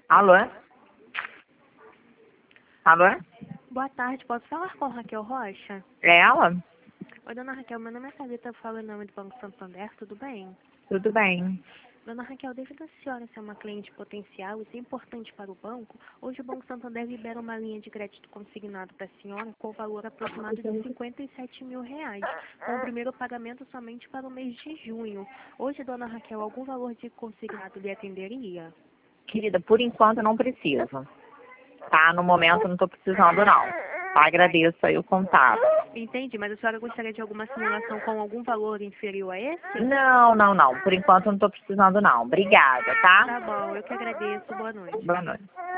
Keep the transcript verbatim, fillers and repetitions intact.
Alô? Alô? Boa tarde, posso falar com a Raquel Rocha? É ela? Oi, dona Raquel, meu nome é Thalita, eu falo em nome do Banco Santander, tudo bem? Tudo bem. Dona Raquel, devido a senhora ser uma cliente potencial e ser importante para o banco, hoje o Banco Santander libera uma linha de crédito consignado para a senhora com valor aproximado de cinquenta e sete mil reais, com o primeiro pagamento somente para o mês de junho. Hoje, dona Raquel, algum valor de consignado lhe atenderia? Querida, por enquanto eu não preciso. Tá? No momento eu não tô precisando, não. Tá? Agradeço aí o contato. Entendi, mas a senhora gostaria de alguma simulação com algum valor inferior a esse? Não, não, não. Por enquanto eu não tô precisando, não. Obrigada, tá? Tá bom, eu que agradeço, boa noite. Boa noite.